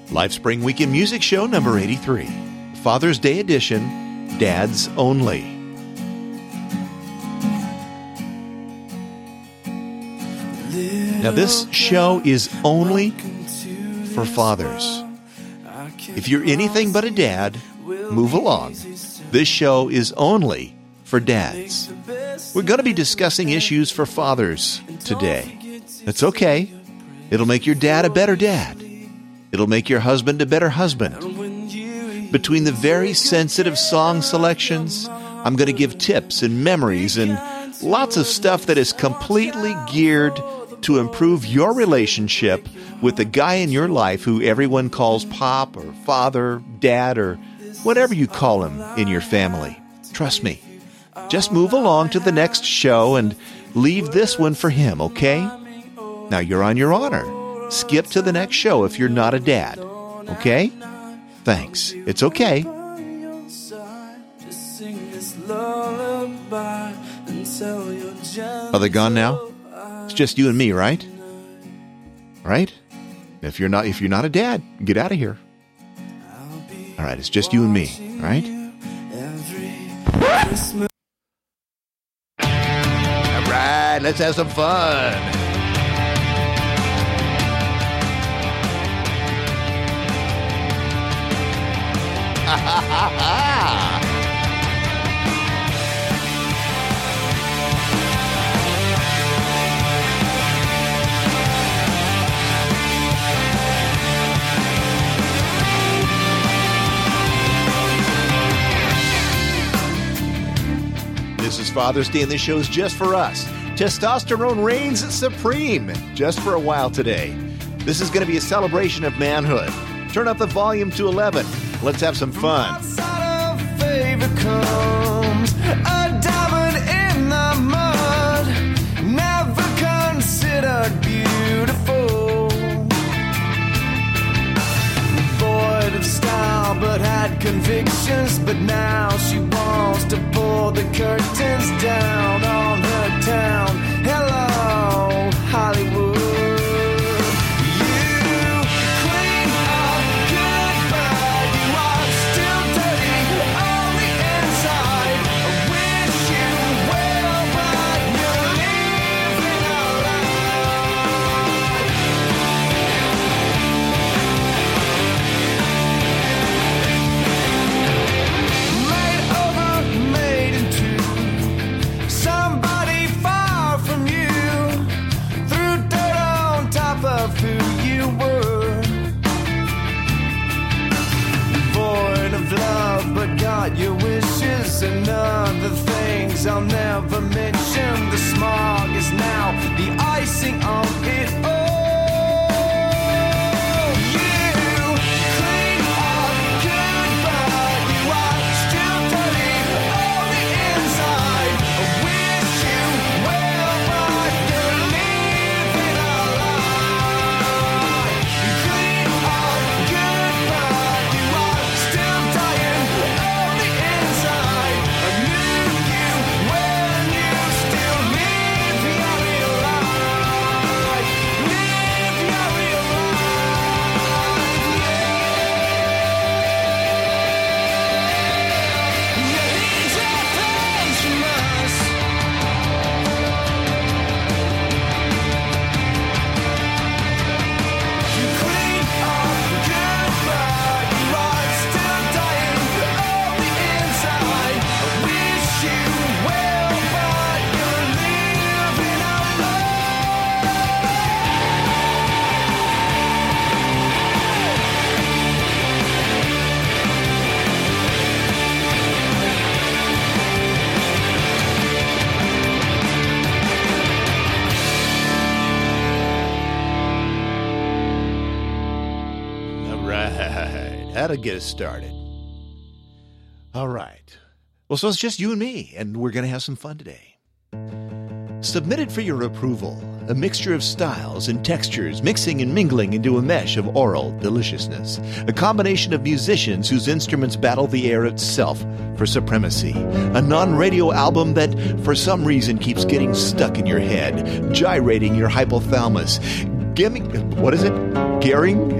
LifeSpring Weekend Music Show number 83. Father's Day edition, Dads Only. Now this show is only for fathers. If you're anything but a dad, move along. This show is only for dads. We're going to be discussing issues for fathers today. That's okay. It'll make your dad a better dad. It'll make your husband a better husband. Between the very sensitive song selections, I'm going to give tips and memories and lots of stuff that is completely geared to improve your relationship with the guy in your life who everyone calls Pop or Father, Dad, or whatever you call him in your family. Trust me. Just move along to the next show and leave this one for him, okay? Now you're on your honor. Skip to the next show if you're not a dad, okay? Thanks. It's okay. Are they gone now? It's just you and me, right? Right? If you're not a dad, get out of here. All right, it's just you and me, right? All right, let's have some fun. Ha ha ha ha! This is Father's Day, and this show's just for us. Testosterone reigns supreme just for a while today. This is going to be a celebration of manhood. Turn up the volume to 11. Let's have some fun. Outside of favor comes a diamond in the mud, never considered beautiful, void of style but had convictions. But now she wants to pull the curtains down on her town. Hello, Hollywood. Your wishes and other things I'll never mention. The smog is now the icing on it all. You clean up goodbye. You are still dirty on the inside. I wish you well, but you're living a lie. You clean up goodbye. You are still dying. That'll get us started. All right. Well, so it's just you and me, and we're going to have some fun today. Submitted for your approval, a mixture of styles and textures mixing and mingling into a mesh of oral deliciousness. A combination of musicians whose instruments battle the air itself for supremacy. A non-radio album that, for some reason, keeps getting stuck in your head, gyrating your hypothalamus. What is it? Gearing?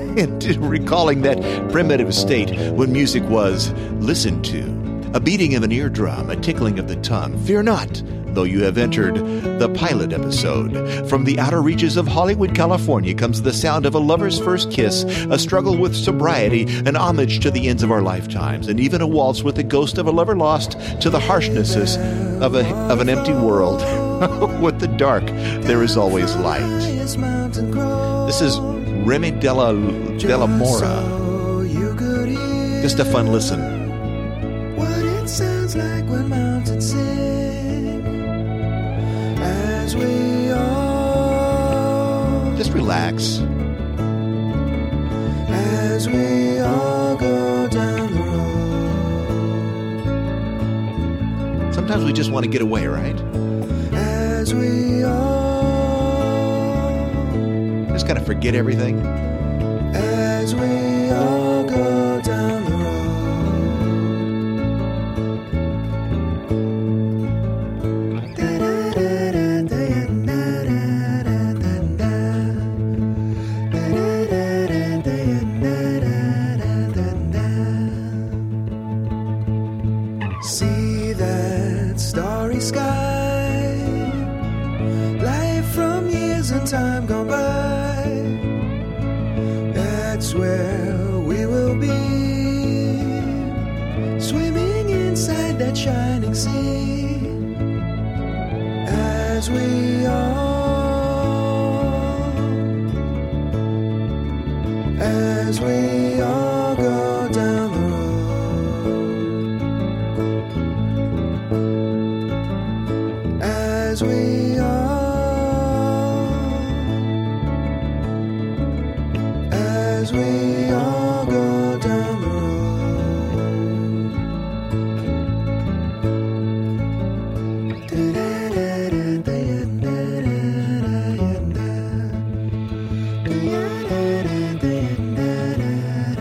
and recalling that primitive state when music was listened to. A beating of an eardrum, a tickling of the tongue. Fear not, though you have entered the pilot episode. From the outer reaches of Hollywood, California comes the sound of a lover's first kiss, a struggle with sobriety, an homage to the ends of our lifetimes, and even a waltz with the ghost of a lover lost to the harshnesses of an empty world. With the dark, there is always light. This is Remy Della Mora. Just a fun listen. Sounds like when mountains sing as we all just relax as we all go down the road. Sometimes we just want to get away, right? As we all just kind of forget everything. As we all go down the road. See that starry sky, light from years and time gone by. That's where we will be, swimming inside that shining sea. As we all go down the road. As we all go down the road.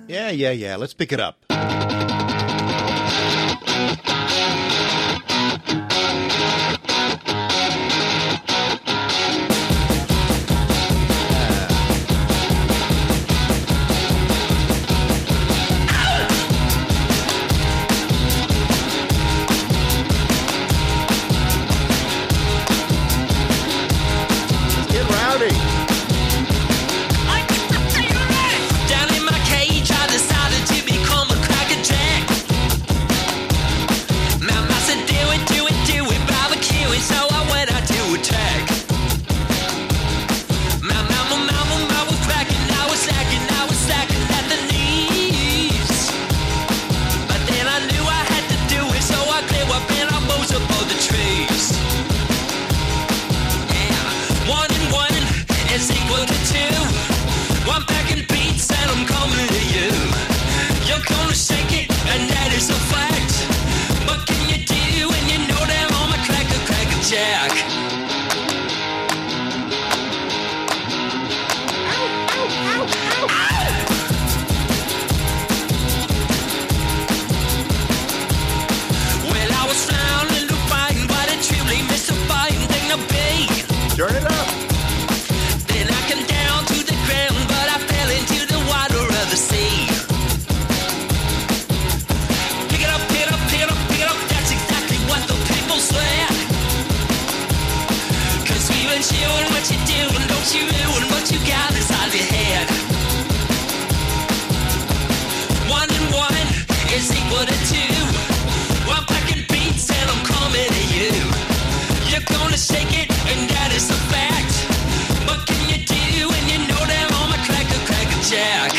Yeah. Let's pick it up. Turn it up. Then I came down to the ground, but I fell into the water of the sea. Pick it up, pick it up, pick it up, pick it up. That's exactly what the people said. 'Cause we weren't sure what you do, and don't you ruin what you got inside your head. 1 and 1 is equal to 2. I'm packing beats and I'm coming to you. You're gonna shake it, and that is a fact. What can you do when you know that I'm a cracker jack?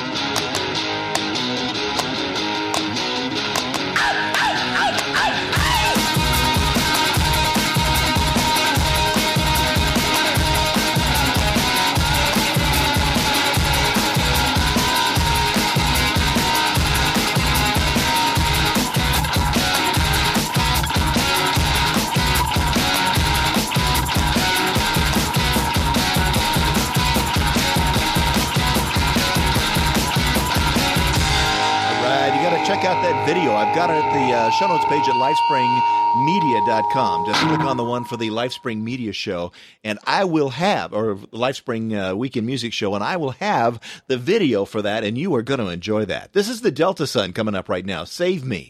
Check out that video. I've got it at the show notes page at lifespringmedia.com. Just click on the one for the Lifespring Media Show, and I will have, or Lifespring Weekend Music Show, and I will have the video for that, and you are going to enjoy that. This is the Delta Sun coming up right now. Save Me.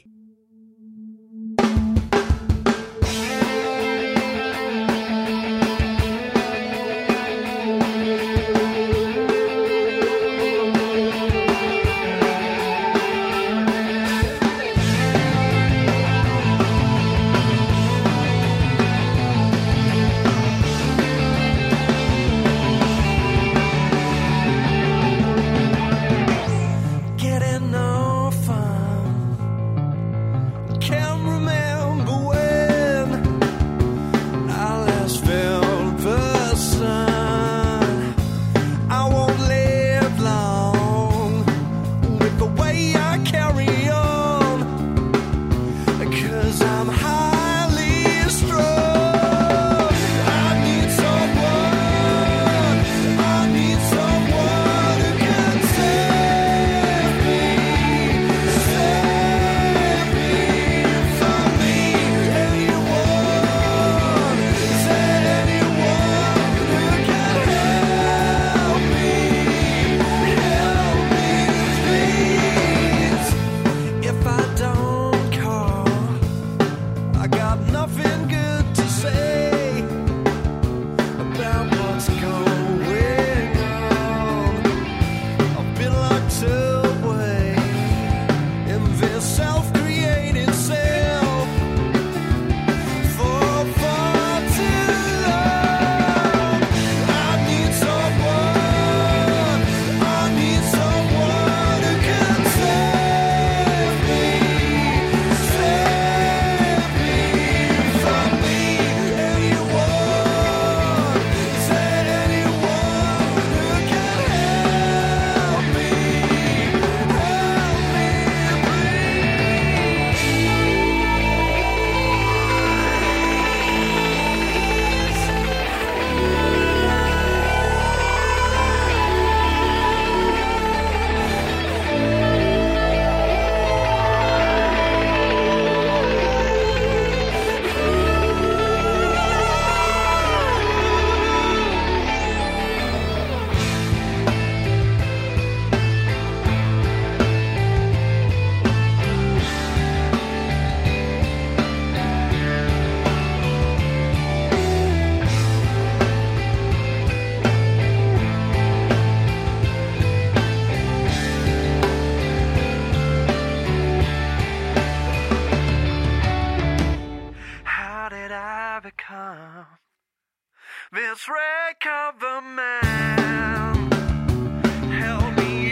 This recover man, help me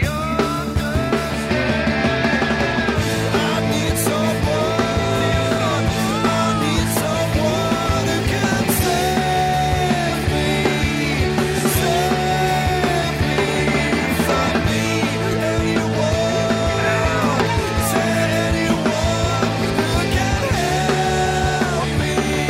understand. I need someone who can save me from me. Anyone, is there anyone who can help me?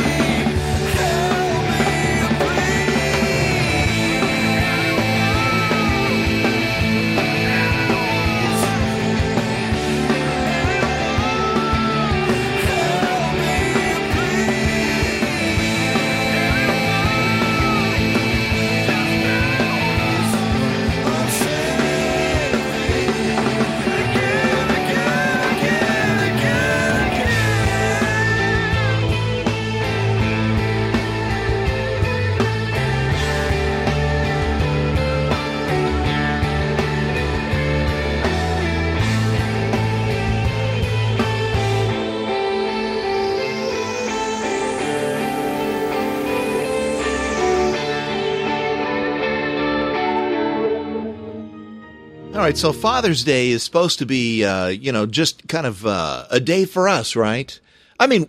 All right, so Father's Day is supposed to be, just kind of a day for us, right? I mean,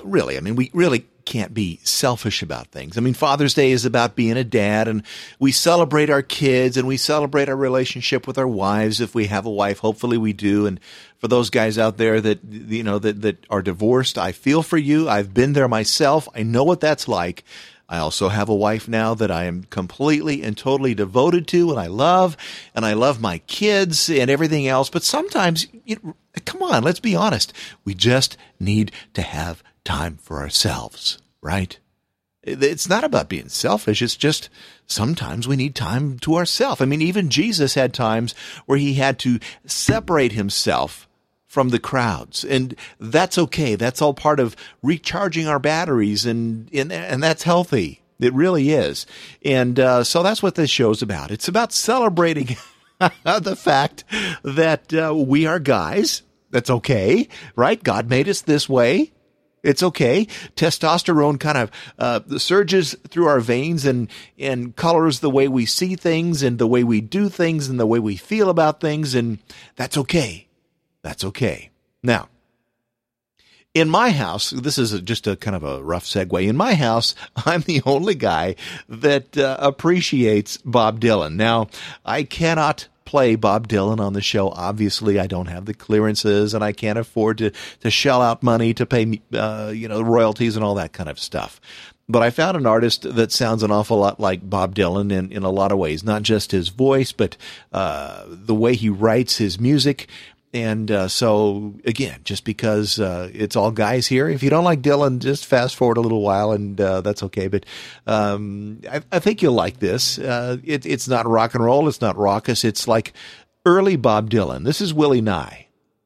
we really can't be selfish about things. I mean, Father's Day is about being a dad, and we celebrate our kids, and we celebrate our relationship with our wives if we have a wife. Hopefully we do. And for those guys out there that, that are divorced, I feel for you. I've been there myself. I know what that's like. I also have a wife now that I am completely and totally devoted to, and I love my kids and everything else. But sometimes, come on, let's be honest. We just need to have time for ourselves, right? It's not about being selfish. It's just sometimes we need time to ourselves. I mean, even Jesus had times where he had to separate himself from the crowds, and that's okay. That's all part of recharging our batteries, and that's healthy. It really is. And so that's what this show's about. It's about celebrating the fact that we are guys. That's okay, right? God made us this way. It's okay. Testosterone kind of surges through our veins and colors the way we see things and the way we do things and the way we feel about things, and that's okay. That's okay. Now, in my house, this is just a kind of a rough segue. In my house, I'm the only guy that appreciates Bob Dylan. Now, I cannot play Bob Dylan on the show. Obviously, I don't have the clearances, and I can't afford to shell out money to pay royalties and all that kind of stuff. But I found an artist that sounds an awful lot like Bob Dylan in a lot of ways, not just his voice, but the way he writes his music. And so, again, just because it's all guys here, if you don't like Dylan, just fast forward a little while, and that's okay. But I think you'll like this. It's not rock and roll. It's not raucous. It's like early Bob Dylan. This is Willie Nye.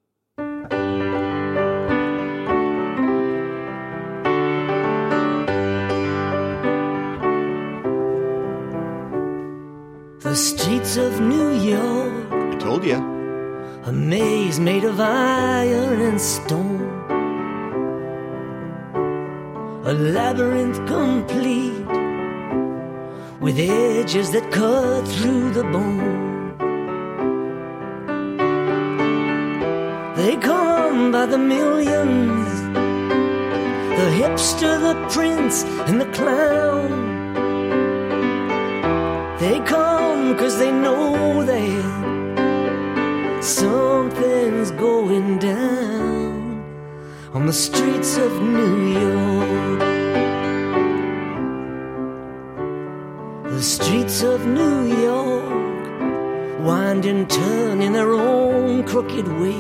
The streets of New York. I told you. A maze made of iron and stone, a labyrinth complete with edges that cut through the bone. They come by the millions, the hipster, the prince, and the clown. They come 'cause they know that something's going down on the streets of New York. The streets of New York wind and turn in their own crooked way.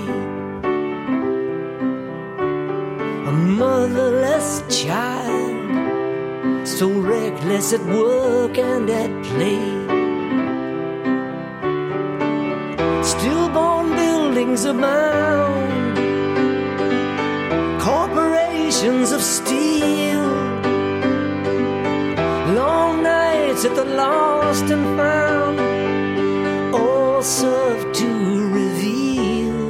A motherless child, so reckless at work and at play. Stillborn buildings abound, corporations of steel, long nights at the lost and found, all serve to reveal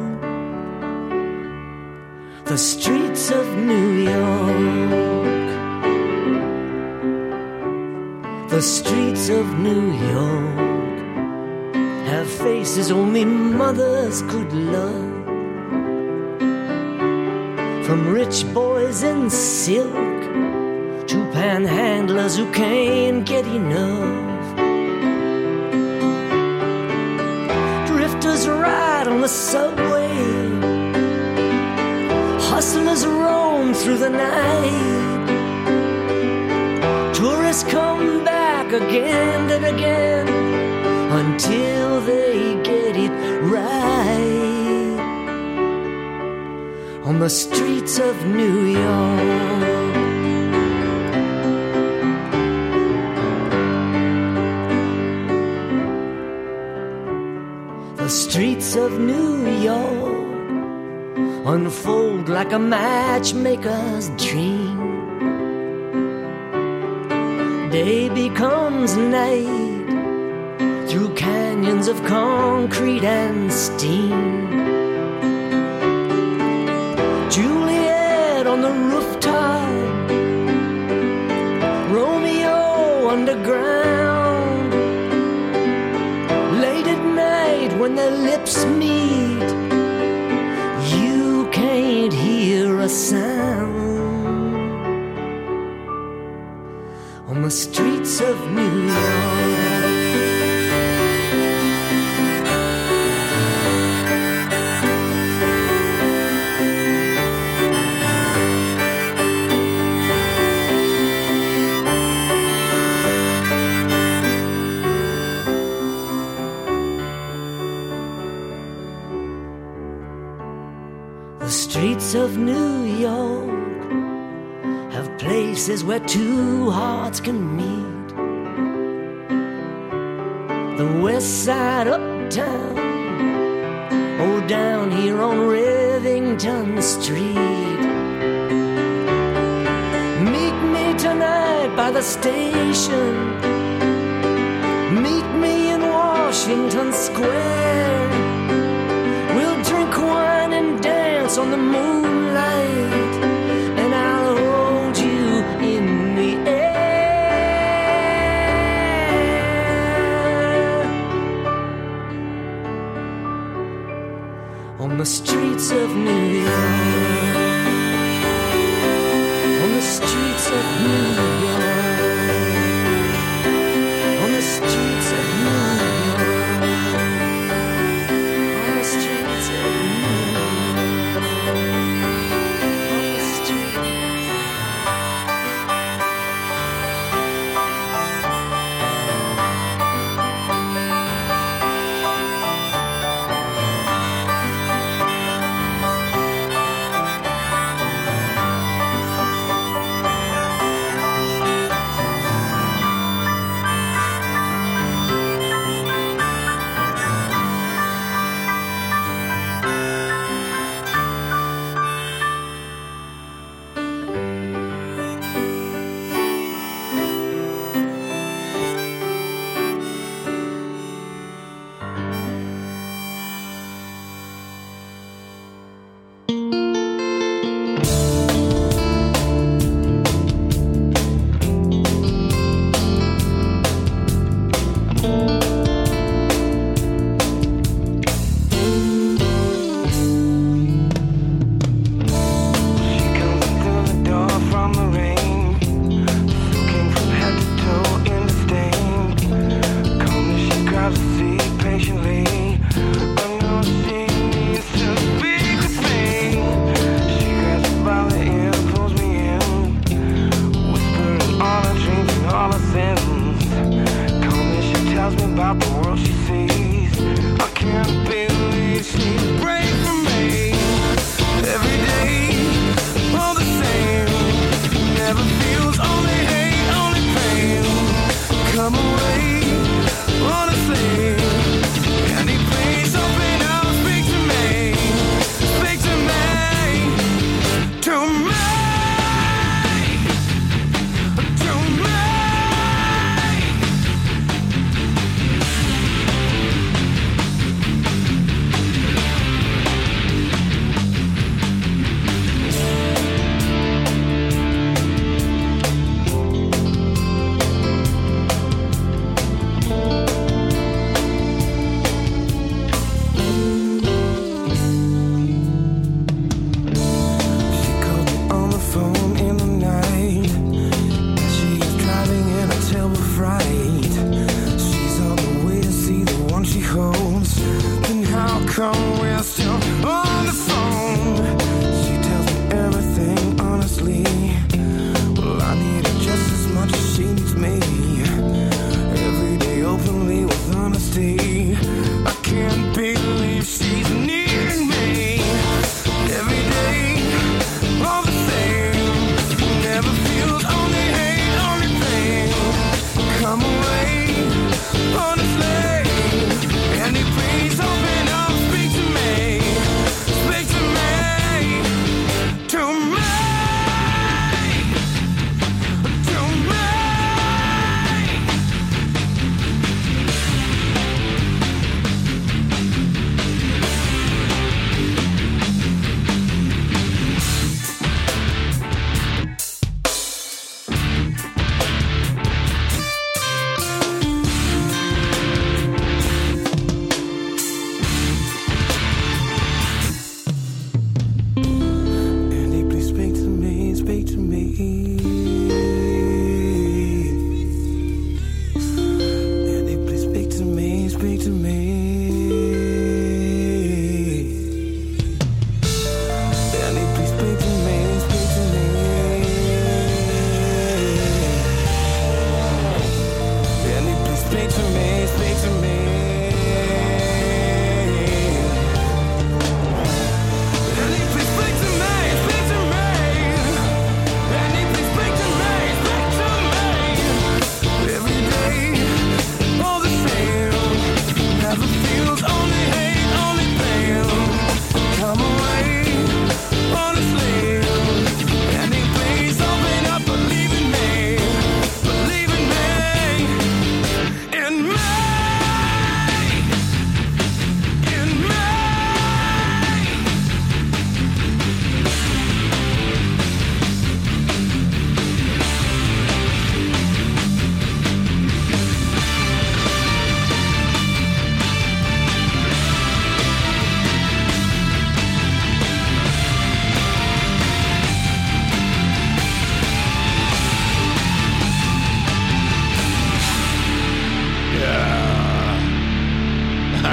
the streets of New York. The streets of New York have faces only mothers could love. From rich boys in silk to panhandlers who can't get enough. Drifters ride on the subway, hustlers roam through the night. Tourists come back again and again until they get it right. On the streets of New York, the streets of New York unfold like a matchmaker's dream. Day becomes night through canyons of concrete and steam. Juliet on the rooftop, Romeo underground. Late at night when their lips meet, you can't hear a sound. On the streets of New York, the streets of New York have places where two hearts can meet. The west side uptown, or down here on Rivington Street. Meet me tonight by the station, meet me in Washington Square. We'll drink wine and dance on the moonlight, and I'll hold you in the air. On the streets of New York, on the streets of New York, on the streets of New York, on the streets of New York, on the streets.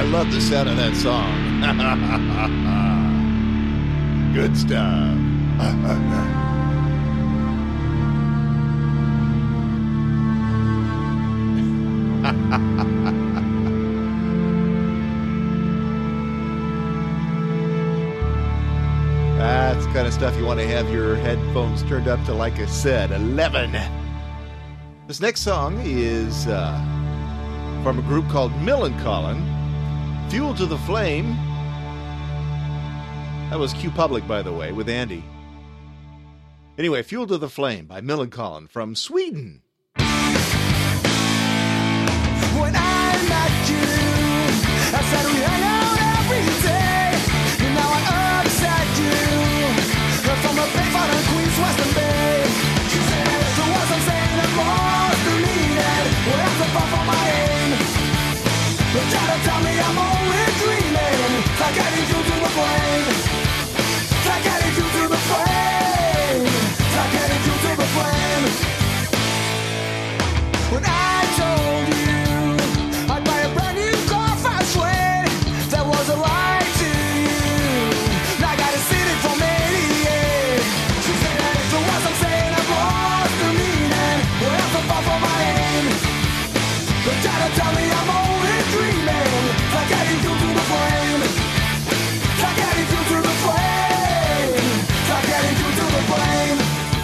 love the sound of that song. Good stuff. That's the kind of stuff you want to have your headphones turned up to, like I said, 11. This next song is from a group called Millencolin, Fuel to the Flame. That was Q Public, by the way, with Andy. Anyway, Fuel to the Flame by Millencolin from Sweden. When I met you, I said we hang out every day. And now I'm upset you. From a big fun in Queens, Western Bay. She said, the words I'm saying are lost to me. And well, that's a far from my aim. But try to tell me I'm only dreaming. Like getting you to the flame. Like getting you to the flame. Like getting you to the flame. When I told you I'd buy a brand new car fast way, that was a lie to you. Now I got a city from 88. She said the words I'm saying are lost to meaning. Well, that's so far from my aim. But try to tell me I'm only dreaming. Like getting you to the flame. Like getting you to the flame. Like getting you to the flame.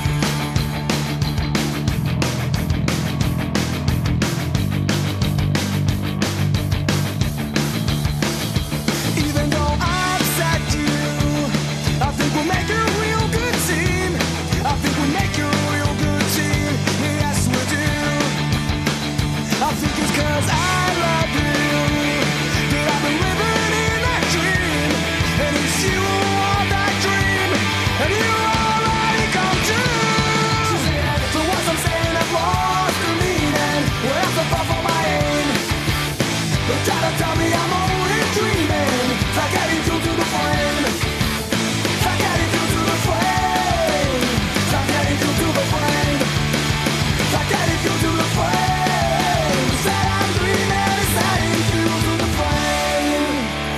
Even though I upset you, I think we'll make a real good team. I think we'll make a real good team. Yes, we do. I think it's 'cause I love you that I've been living in that dream. And it's you who want that dream. And you already come true. The words I'm saying have lost their meaning. Well, that's so far from my aim. But try to tell me I'm only dreaming. Like getting you to the flame. Like getting you to the flame. Like getting you to the flame. Like getting you to the flame. Said I'm dreaming, it's getting you to the flame.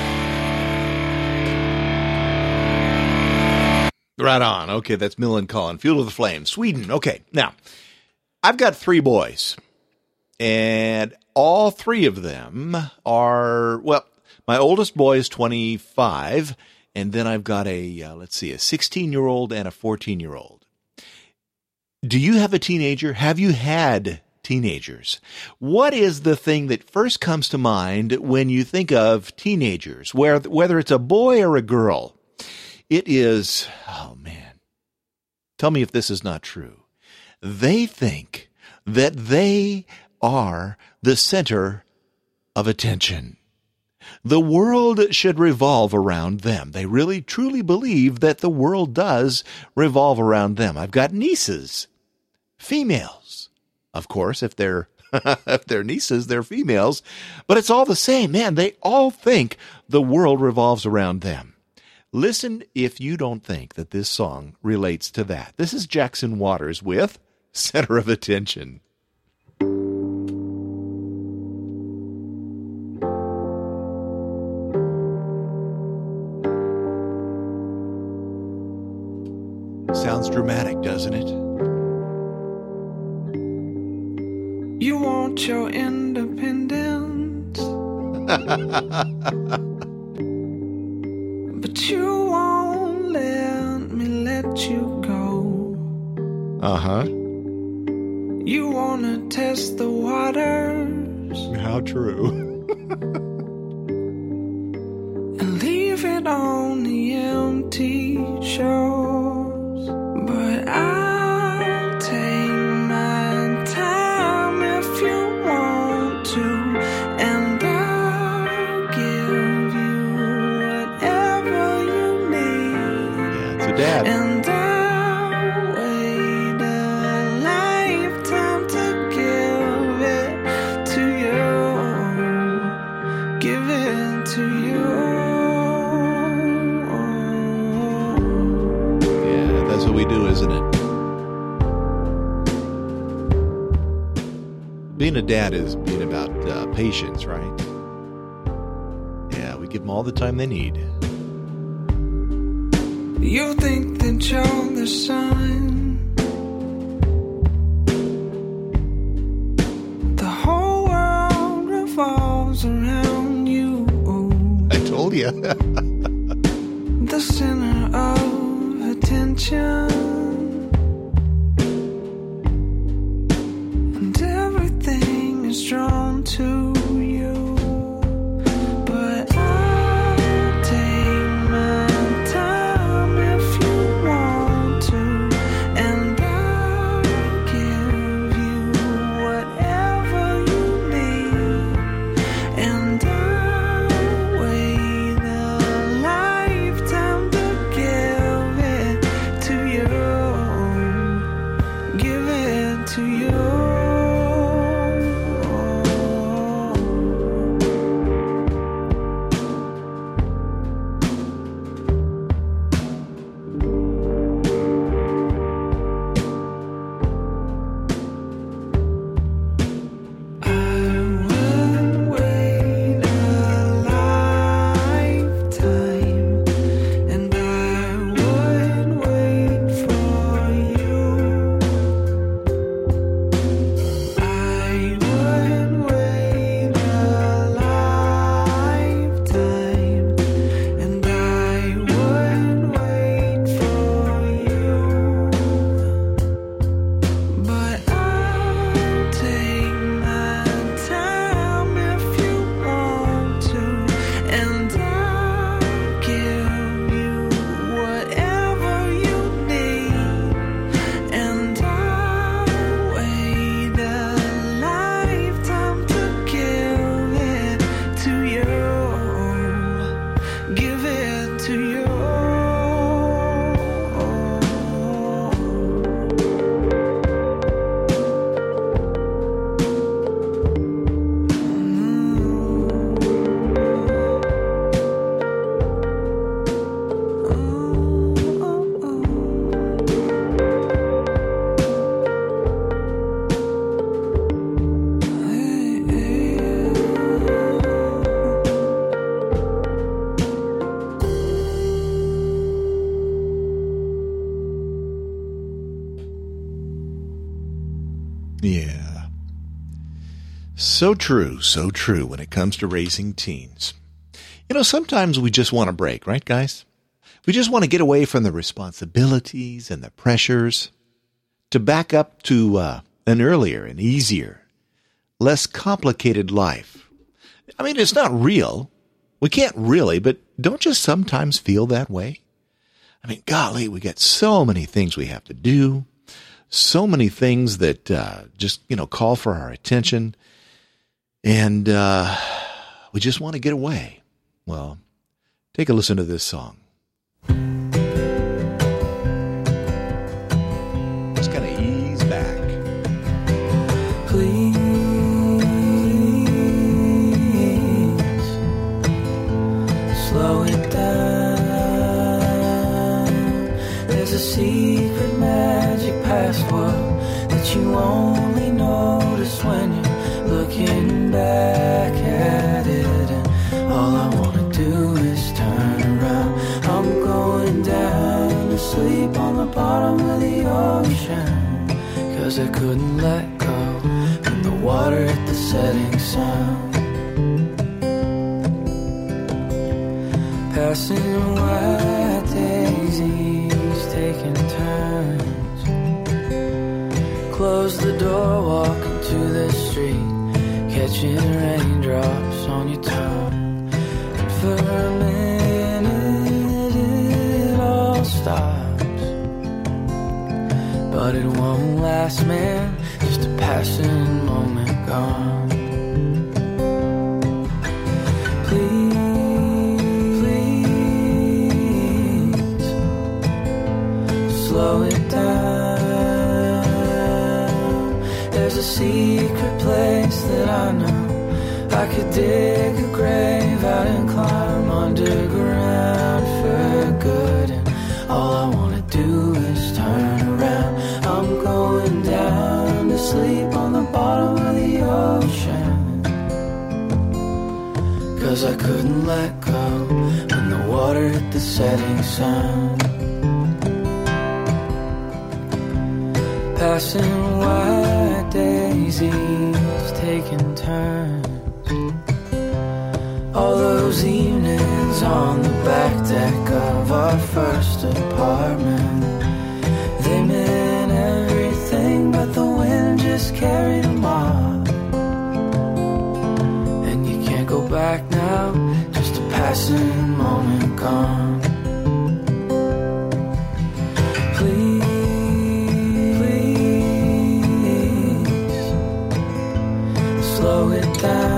Right on. Okay, that's Millencolin, Fuel to the Flame, Sweden. Okay, now, I've got 3 boys, and all 3 of them are, well, my oldest boy is 25, and then I've got a 16-year-old and a 14-year-old. Do you have a teenager? Have you had teenagers? What is the thing that first comes to mind when you think of teenagers, whether it's a boy or a girl? It is, oh man, tell me if this is not true. They think that they are the center of attention. The world should revolve around them. They really, truly believe that the world does revolve around them. I've got nieces, females. Of course, if they're if they're nieces, they're females. But it's all the same, man. They all think the world revolves around them. Listen if you don't think that this song relates to that. This is Jackson Waters with Center of Attention. Sounds dramatic, doesn't it? You want your independence, but you won't let me let you go. Uh-huh. You wanna test the waters How true. and leave it on the empty shores, but I'll take my time if you want to, and I'll give you whatever you need. Yeah, it's a dad. And I'll wait a lifetime to give it to you. Give it to you. Yeah, that's what we do, isn't it? Being a dad is being about patience, right? Give them all the time they need. You think that you're the sun. The whole world revolves around you. I told you. The center of attention. And everything is drawn to you. But I'll take my time if you want to. And I'll give you whatever you need. And I'll wait a lifetime to give it to you. Give it to you. I would wait a lifetime, and I would wait for you. I would wait a lifetime, and I would wait for you. But I'll take my time if you want to, and I'll give you whatever you need, and I'll wait a lifetime to give it to you. Give it to you. Yeah. So true when it comes to raising teens. You know, sometimes we just want a break, right, guys? We just want to get away from the responsibilities and the pressures to back up to an earlier and easier, less complicated life. I mean, it's not real. We can't really, but don't you sometimes feel that way? I mean, golly, we got so many things we have to do, so many things that just, call for our attention, and we just want to get away. Well, take a listen to this song. Just kind of ease back. Please slow it down. There's a secret magic password that you only notice when you're looking back at it. And all I want to do is turn around. I'm going down to sleep on the bottom of the ocean, 'cause I couldn't let go when the water hit the setting sun. Passing white daisies, taking turns. Close the door, walk into the street, catching raindrops on your tongue. And for a minute it all stops, but it won't last, man. Just a passing moment gone. Slow it down. There's a secret place that I know. I could dig a grave out and climb underground for good. And all I want to do is turn around. I'm going down to sleep on the bottom of the ocean, 'cause I couldn't let go water at the setting sun. Passing white daisies, taking turns. All those evenings on the back deck of our first apartment, they meant everything, but the wind just carried them off. And you can't go back now, just a passing moment gone. Please, slow it down.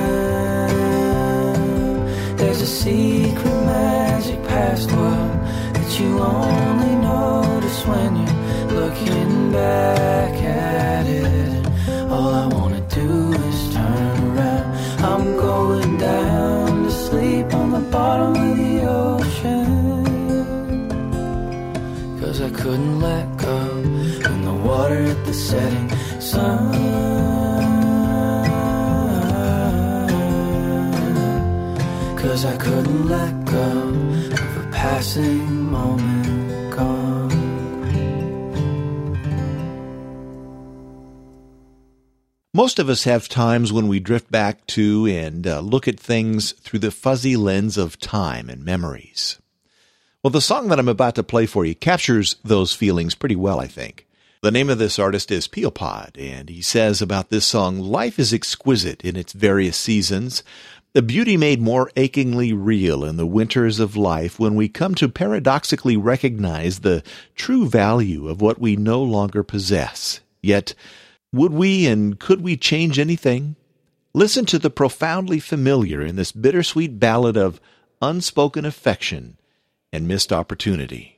There's a secret magic password that you only notice when you're looking back at it. All I wanna do is turn around. I'm going down to sleep on the bottom of the ocean, 'cause I couldn't let go when the water at the setting sun. 'Cause I couldn't let go of a passing moment gone. Most of us have times when we drift back to and look at things through the fuzzy lens of time and memories. Well, the song that I'm about to play for you captures those feelings pretty well, I think. The name of this artist is Peel Pod, and he says about this song, life is exquisite in its various seasons, the beauty made more achingly real in the winters of life when we come to paradoxically recognize the true value of what we no longer possess. Yet, would we and could we change anything? Listen to the profoundly familiar in this bittersweet ballad of unspoken affection and missed opportunity.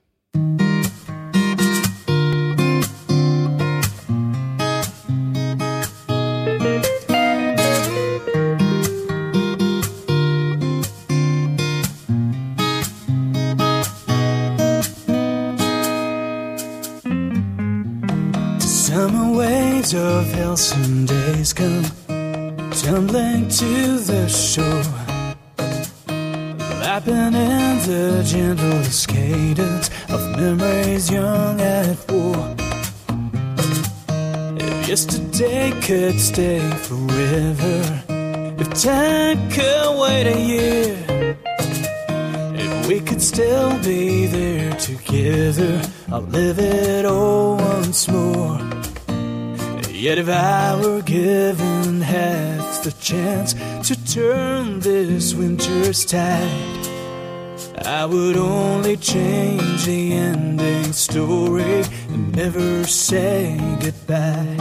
Summer waves of halcyon days come tumbling to the shore, lapping in the gentlest cadence of memories young at war. If yesterday could stay forever, if time could wait a year, if we could still be there together, I'll live it all once more. Yet if I were given half the chance to turn this winter's tide, I would only change the ending story and never say goodbye.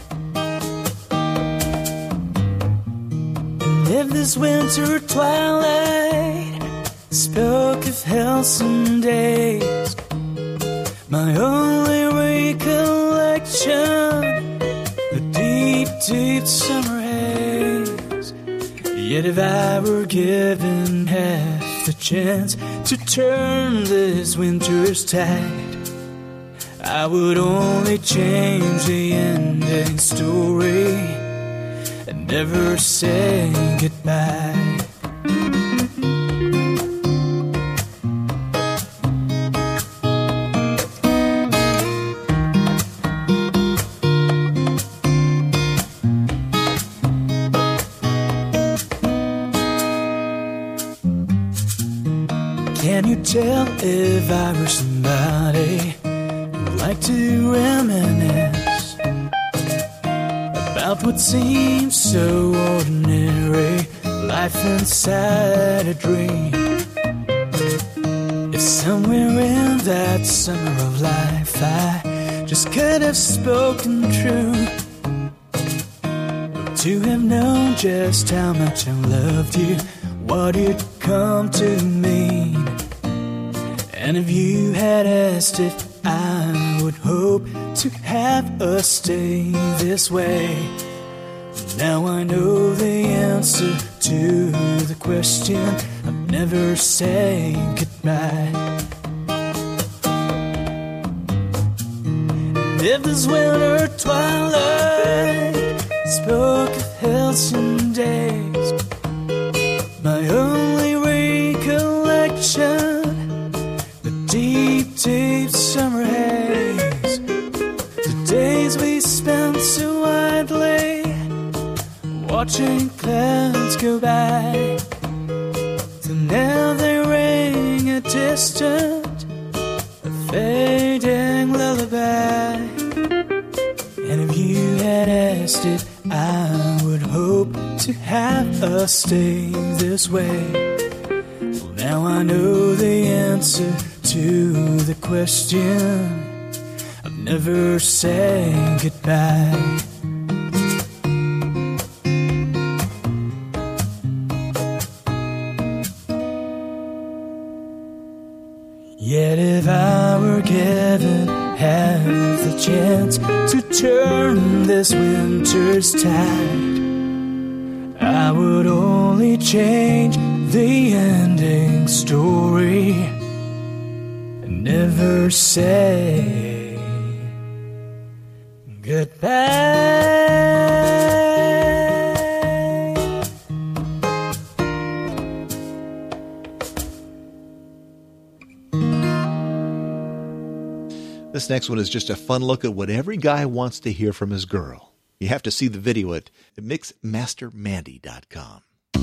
And if this winter twilight spoke of halcyon days, my only recollection, deep summer haze. Yet if I were given half the chance to turn this winter's tide, I would only change the ending story and never say goodbye. Can you tell if I were somebody who'd like to reminisce about what seems so ordinary, life inside a dream? If somewhere in that summer of life I just could have spoken true, to have known just how much I loved you, what it'd come to mean. And if you had asked if I would hope to have us stay this way, now I know the answer to the question of never saying goodbye. And if this winter twilight spoke of halcyon days, my only recollection, watching clouds go by. Till now they ring a distant, a fading lullaby. And if you had asked it, I would hope to have us stay this way. Well, now I know the answer to the question. I've never said goodbye. Yet if I were given half the chance to turn this winter's tide, I would only change the ending story and never say goodbye. This next one is just a fun look at what every guy wants to hear from his girl. You have to see the video at mixmastermandy.com.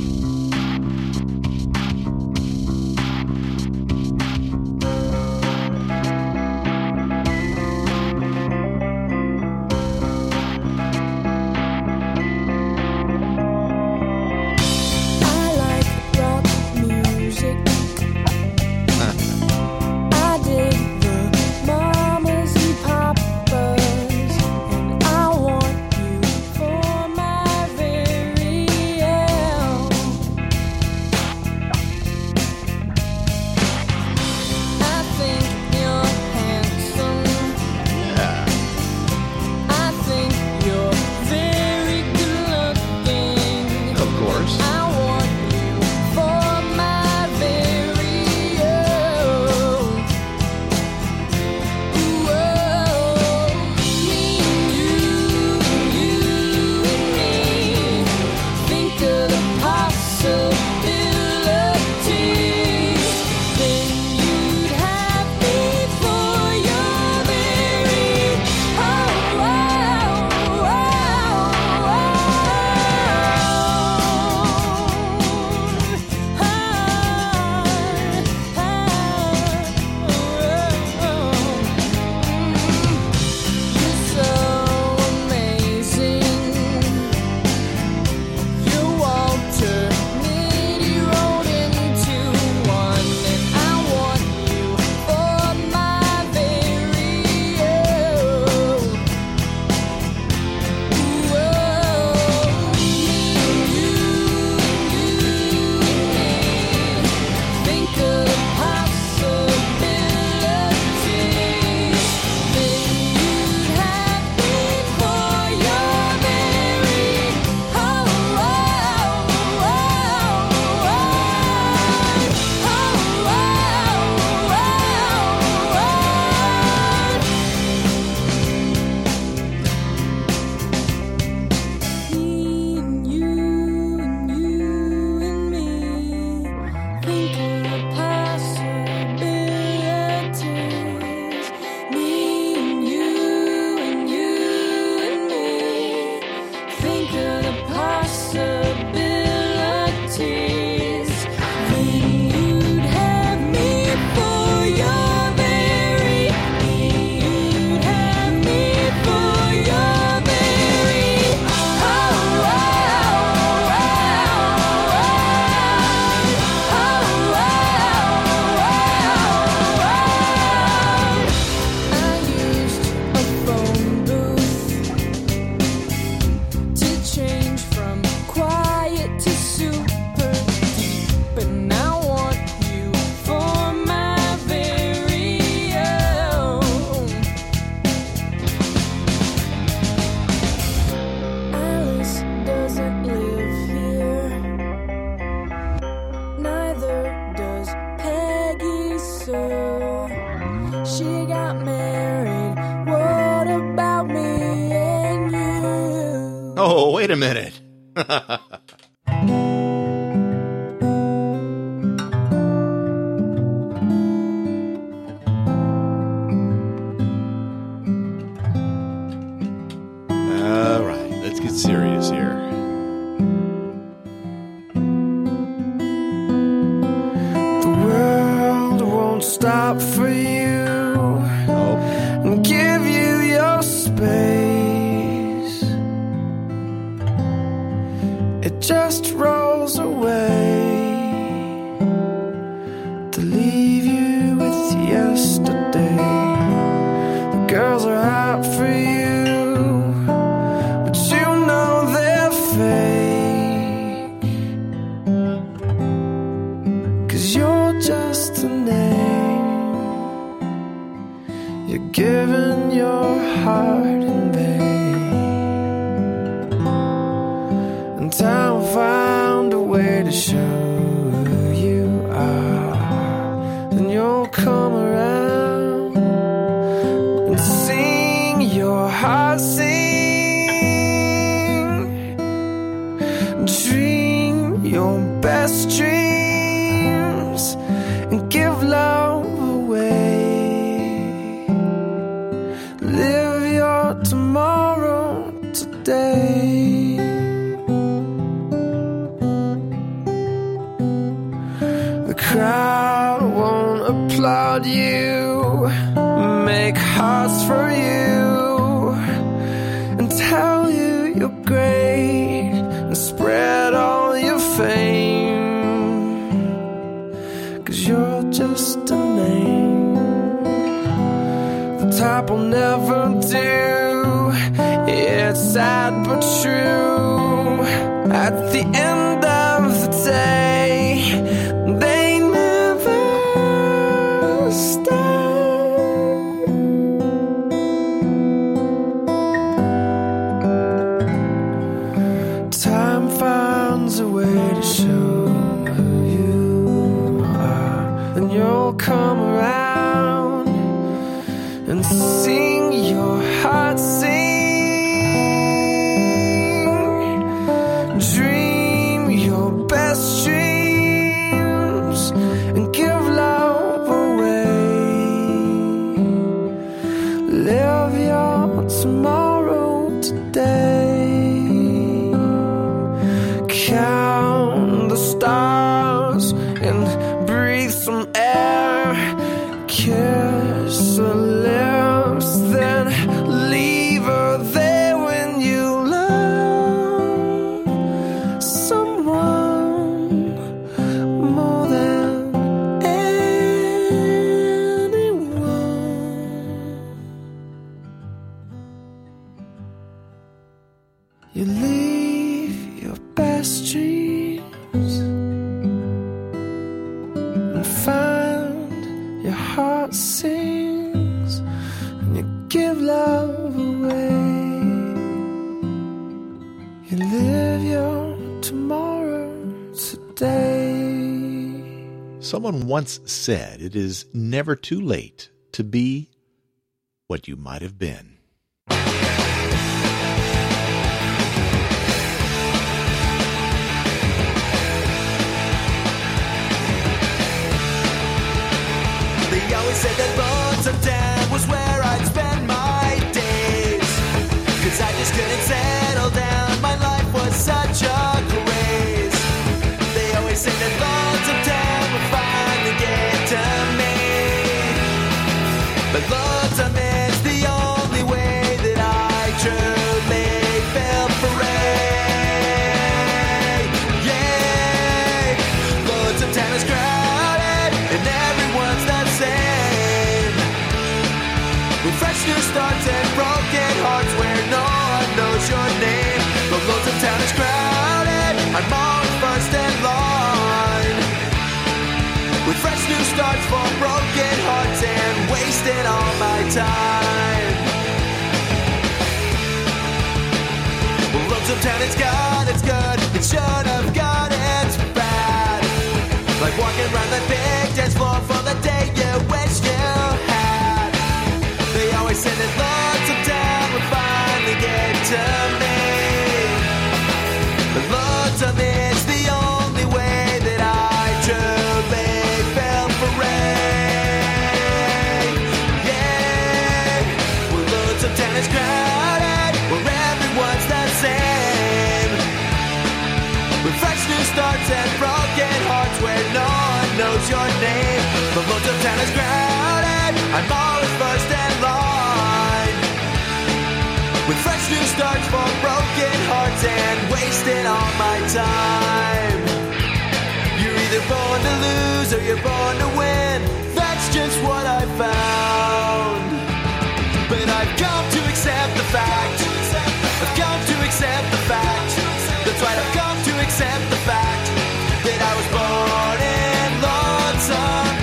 Oh, wait a minute. All right, let's get serious here. it just rolls away to leave you with yesterday. The girls are out for you, but you know they're fake, 'cause you're just a name. You're giving your heart in vain, and time found a way to show you are. Then you'll come around and sing your heart sing, dream your best dreams and give love away. Live your tomorrow today. The crowd won't applaud you, make hearts for you, and tell you you're great, and spread all your fame, 'cause you're just a name. The type will never do, it's sad but true. At the end of the day, they never stay. Time finds a way to show who you are, and you'll come around and sing your heart sing, dream your best dreams and give love away. Live your tomorrow today. Count the stars and breathe some air. Kiss her lips, then leave her there when you love someone more than anyone. You leave your best dreams and find your heart sings, and you give love away. You live your tomorrow today. Someone once said it is never too late to be what you might have been. They always said that Lonesome Town was where I'd spend my days, 'cause I just couldn't settle down, my life was such a craze. They always said that Lonesome Town would finally get to me, but Lonesome is the only way that I truly feel free. Yeah, Lonesome Town is crowded and everyone's the same, with fresh new starts and broken hearts where no one knows your name. The Lonesome Town is crowded, I'm always first in line, with fresh new starts for broken hearts and wasting all my time. Well, Lonesome Town, it's got its good, it should have got its bad, like walking around the big dance floor for the day you wish you had. They always said that Lonesome Town would finally get to me, but Lonesome is the only way that I truly feel free. Yeah, well, Lonesome Town is crowded, where everyone's the same, with fresh new starts and broken hearts where no one knows your name. The Lonesome Town is crowded, I'm always first in line, with fresh new starts for broken broken hearts and wasting all my time. You're either born to lose or you're born to win. That's just what I found. But I've come to accept the fact. I've come to accept the fact. That's right, I've come to accept the fact that I was born in lonesome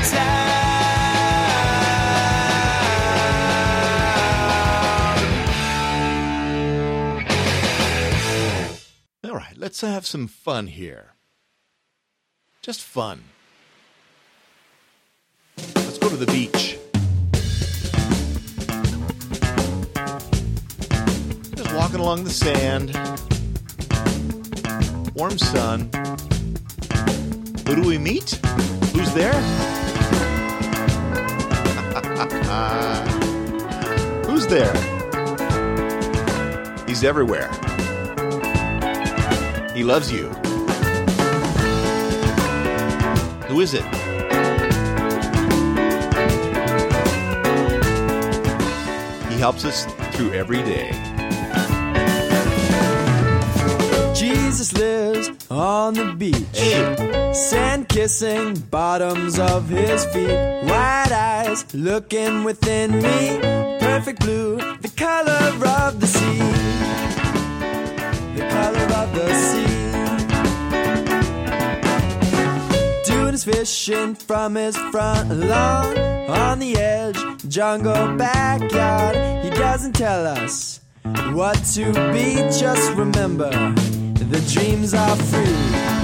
town. All right, let's have some fun here. Just fun. Let's go to the beach. Just walking along the sand. Warm sun. Who do we meet? Who's there? Who's there? He's everywhere. He loves you. Who is it? He helps us through every day. Jesus lives on the beach. Sand kissing bottoms of his feet. Wide eyes looking within me. Perfect blue, the color of the sea. The color of the sea. Dude is fishing from his front lawn. On the edge, jungle backyard. He doesn't tell us what to be. Just remember, the dreams are free.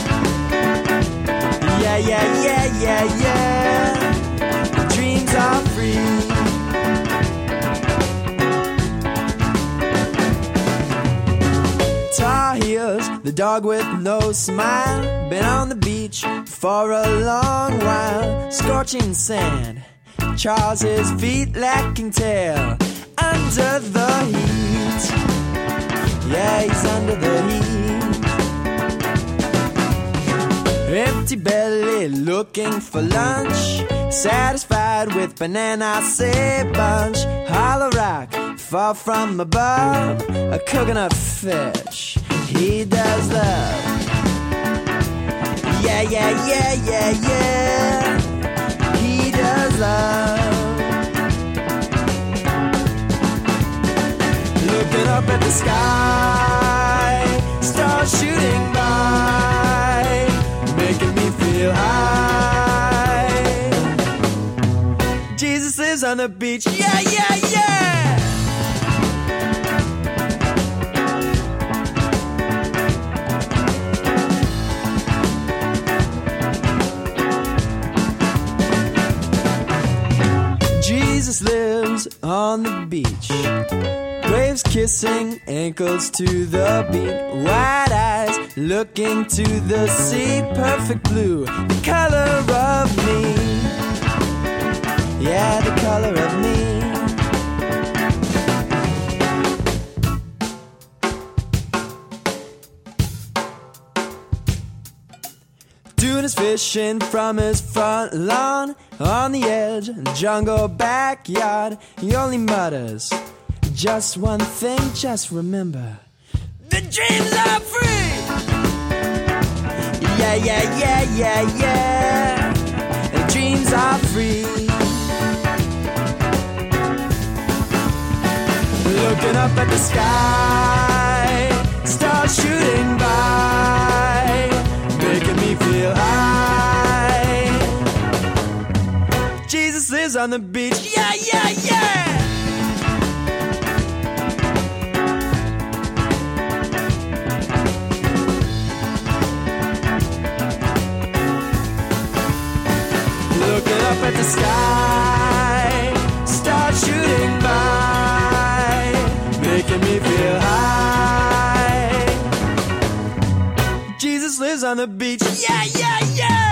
Yeah, yeah, yeah, yeah, yeah. The dreams are free. Tar heels, the dog with no smile. Been on the beach for a long while. Scorching sand, Charles his feet lacking tail. Under the heat. Yeah, he's under the heat. Empty belly looking for lunch. Satisfied with banana say bunch. Hollow rock far from above. A coconut fish he does love. Yeah, yeah, yeah, yeah, yeah. He does love. Looking up at the sky, stars shooting by, making me feel high. Jesus lives on the beach, yeah, yeah, yeah. Jesus lives on the beach. Waves kissing ankles to the beat. Wide eyes looking to the sea. Perfect blue, the color of me. Yeah, the color of me. Dude is fishing from his front lawn. On the edge, jungle backyard. He only mutters just one thing, just remember, the dreams are free. Yeah, yeah, yeah, yeah, yeah. The dreams are free. Looking up at the sky, stars shooting by, making me feel high. Jesus lives on the beach, yeah, yeah, yeah. Looking up at the sky, stars shooting by, making me feel high. Jesus lives on the beach, yeah, yeah, yeah.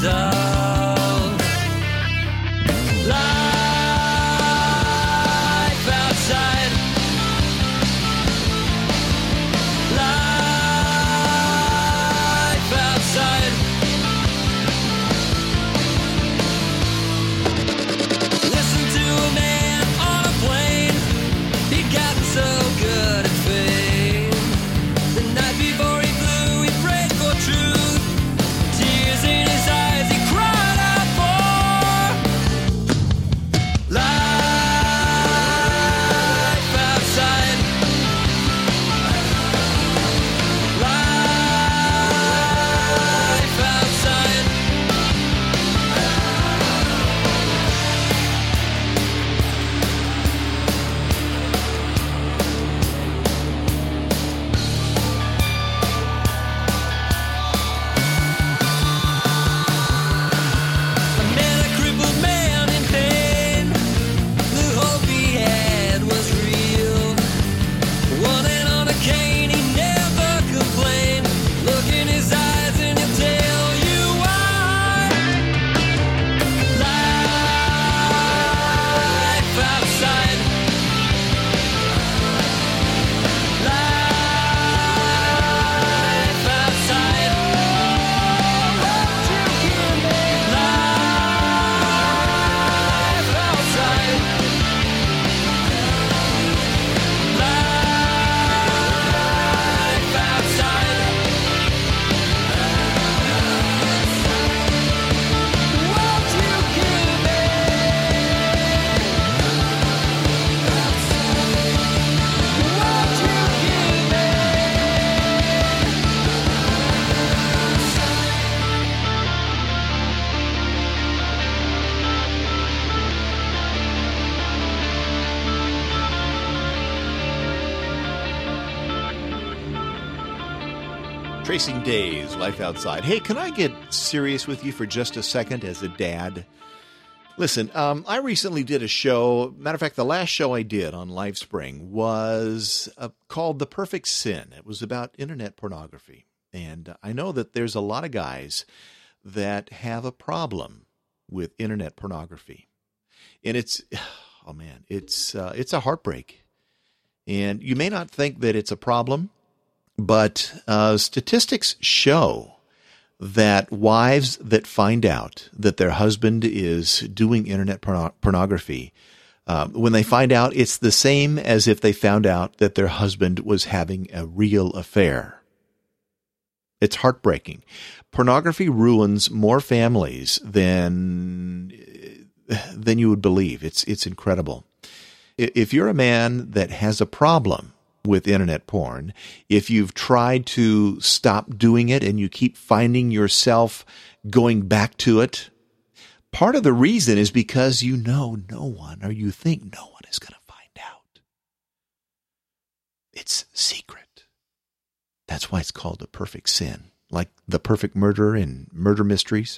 dull. Life outside. Life outside. Listen to a man on a plane. He got so good at fame. The night before he flew, he prayed for truth. Tears in his eyes, he cried out for life outside. Life outside. I met a crippled man in pain. The hope he had was real. Running on a cane, he never complained. Look in his eyes and he'll tell you why. Life outside. Life outside. Life outside. Life outside. Won't you give me? Won't you give me? Tracing Days, Life Outside. Hey, can I get serious with you for just a second as a dad? Listen, I recently did a show. Matter of fact, the last show I did on LifeSpring was called The Perfect Sin. It was about internet pornography. And I know that there's a lot of guys that have a problem with internet pornography. And it's, oh man, it's a heartbreak. And you may not think that it's a problem, but statistics show that wives that find out that their husband is doing internet pornography, when they find out, it's the same as if they found out that their husband was having a real affair. It's heartbreaking. Pornography ruins more families than you would believe. It's incredible. If you're a man that has a problem with internet porn, if you've tried to stop doing it and you keep finding yourself going back to it, part of the reason is because you know no one, or you think no one is going to find out. It's secret. That's why it's called The Perfect Sin, like The Perfect Murder in Murder Mysteries.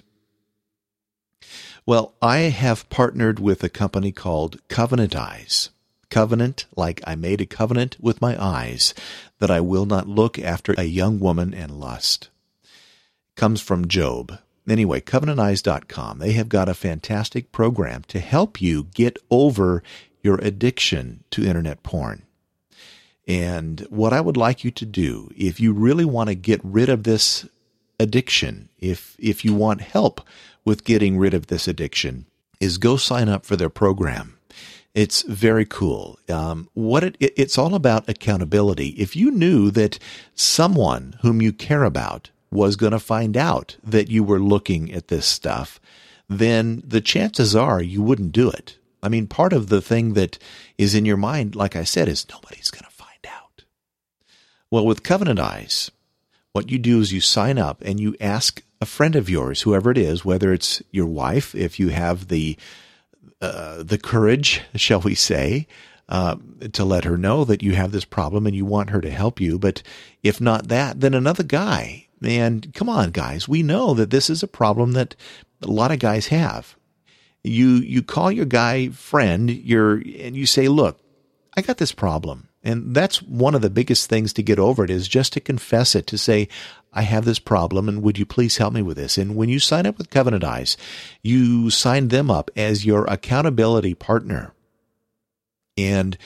Well, I have partnered with a company called Covenant Eyes. Covenant, like I made a covenant with my eyes that I will not look after a young woman and lust. Comes from Job. Anyway, CovenantEyes.com. They have got a fantastic program to help you get over your addiction to internet porn. And what I would like you to do, if you really want to get rid of this addiction, if you want help with getting rid of this addiction, is go sign up for their program. It's very cool. It's all about accountability. If you knew that someone whom you care about was going to find out that you were looking at this stuff, then the chances are you wouldn't do it. I mean, part of the thing that is in your mind, like I said, is nobody's going to find out. Well, with Covenant Eyes, what you do is you sign up and you ask a friend of yours, whoever it is, whether it's your wife, if you have the courage, shall we say, to let her know that you have this problem and you want her to help you. But if not that, then another guy. And come on, guys, we know that this is a problem that a lot of guys have. You call your guy friend, and you say, look, I got this problem. And that's one of the biggest things to get over it, is just to confess it, to say, I have this problem, and would you please help me with this? And when you sign up with Covenant Eyes, you sign them up as your accountability partner. And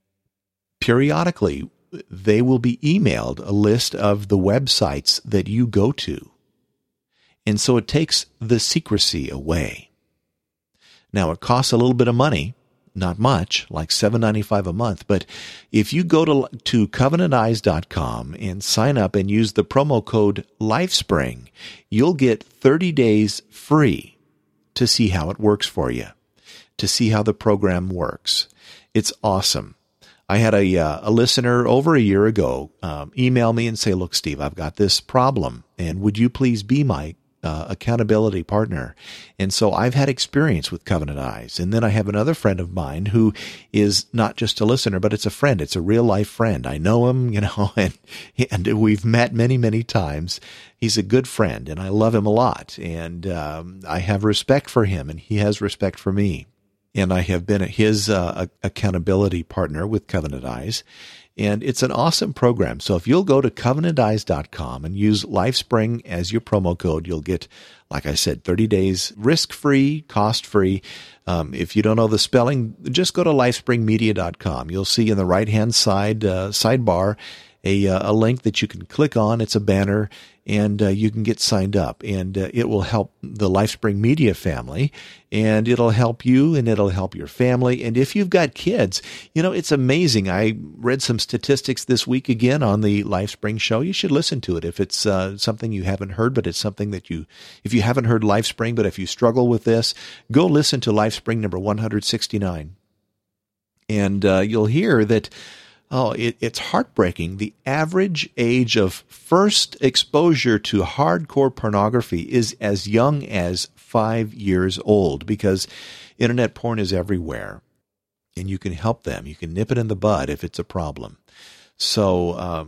periodically, they will be emailed a list of the websites that you go to. And so it takes the secrecy away. Now, it costs a little bit of money, not much, like $7.95 a month. But if you go to covenanteyes.com and sign up and use the promo code LifeSpring, you'll get 30 days free to see how it works for you, to see how the program works. It's awesome. I had a listener over a year ago email me and say, look, Steve, I've got this problem, and would you please be my accountability partner? And so I've had experience with Covenant Eyes. And then I have another friend of mine who is not just a listener, but it's a friend. It's a real life friend. I know him, and we've met many, many times. He's a good friend, and I love him a lot. And I have respect for him, and he has respect for me. And I have been his accountability partner with Covenant Eyes. And it's an awesome program. So if you'll go to covenanteyes.com and use LifeSpring as your promo code, you'll get, like I said, 30 days risk-free, cost-free. If you don't know the spelling, just go to lifespringmedia.com. You'll see in the right-hand side sidebar a link that you can click on. It's a banner, and you can get signed up. And it will help the LifeSpring Media family, and it'll help you, and it'll help your family. And if you've got kids, it's amazing. I read some statistics this week again on the LifeSpring show. You should listen to it if it's something you haven't heard, but it's something that if you haven't heard LifeSpring, but if you struggle with this, go listen to LifeSpring number 169. And you'll hear that it's heartbreaking. The average age of first exposure to hardcore pornography is as young as 5 years old, because internet porn is everywhere, and you can help them. You can nip it in the bud if it's a problem. So,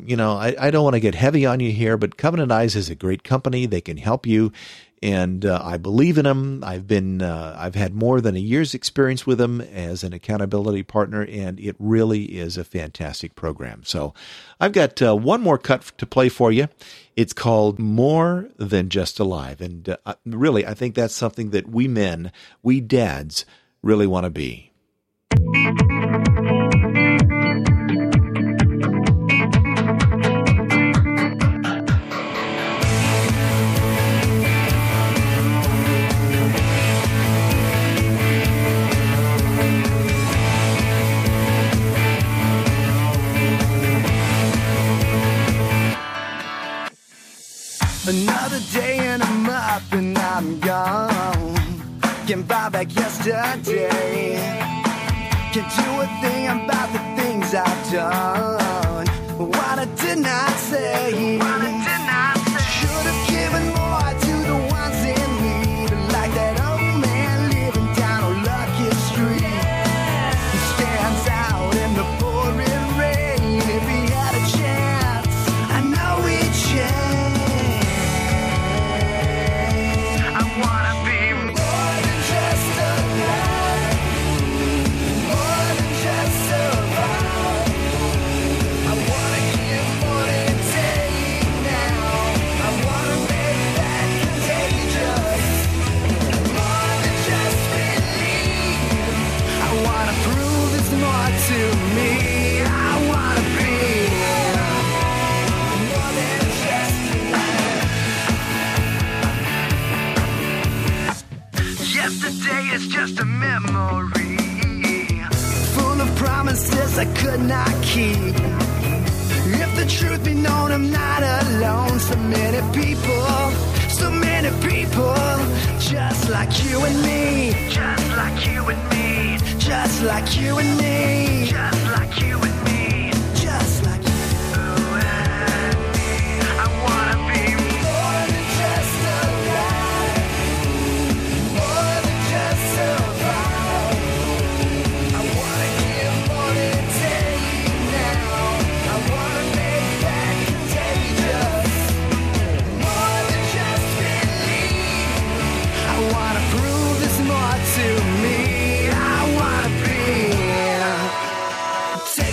I don't want to get heavy on you here, but Covenant Eyes is a great company. They can help you. And I believe in them. I've had more than a year's experience with them as an accountability partner, and it really is a fantastic program. So I've got one more cut to play for you. It's called More Than Just Alive. And really, I think that's something that we dads, really want to be. Another day and I'm up and I'm gone. Can't buy back yesterday. Can't do a thing about the things I've done. What I did not say. Should have given more to the ones in need. Like that old man living down on Lucky Street. He stands out in the pouring rain. If he had a chance, I know he'd change. Yesterday is just a memory, full of promises I could not keep. If the truth be known, I'm not alone. So many people, just like you and me, just like you and me, just like you and me, just like you and me, just like you and me. I wanna be more than just alive, more than just survive. I wanna give more than take now. I wanna make that contagious. More than just believe. I wanna prove there's more to me. I wanna be.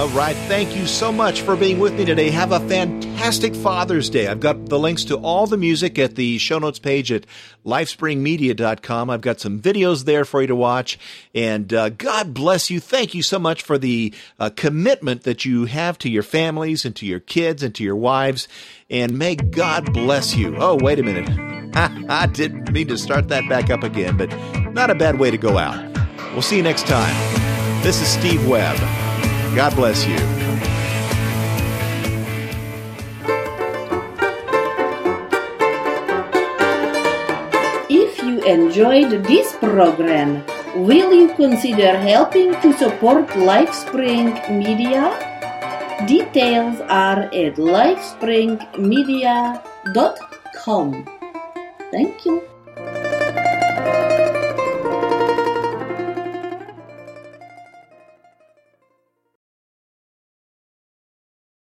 All right. Thank you so much for being with me today. Have a fantastic Father's Day. I've got the links to all the music at the show notes page at lifespringmedia.com. I've got some videos there for you to watch. And God bless you. Thank you so much for the commitment that you have to your families and to your kids and to your wives. And may God bless you. Oh, wait a minute. I didn't mean to start that back up again, but not a bad way to go out. We'll see you next time. This is Steve Webb. God bless you. If you enjoyed this program, will you consider helping to support LifeSpring Media? Details are at lifespringmedia.com. Thank you.